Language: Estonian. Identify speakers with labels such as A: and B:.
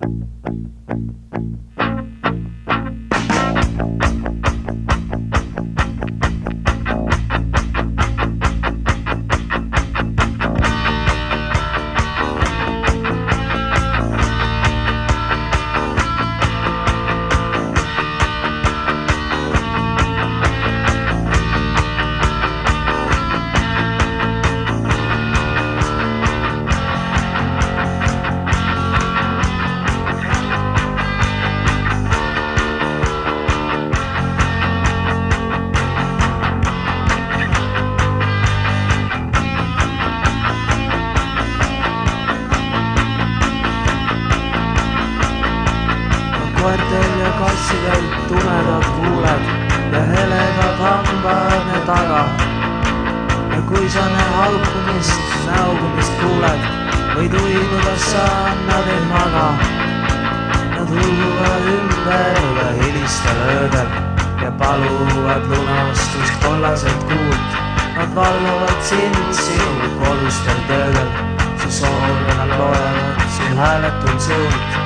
A: Koertel ja kassidel tumedad kuuled ja heledad hambad ne taga. Ja kui sa ne haukumist, näugumist kuuled, võid uiguda sa, nad ei maga. Nad hulguvad ümber ja hilistel öödel ja paluvad lunastust kollaselt kuult. Nad valvavad sind sinu kodustel töödel, su soove nad loevad sul hääletul suult.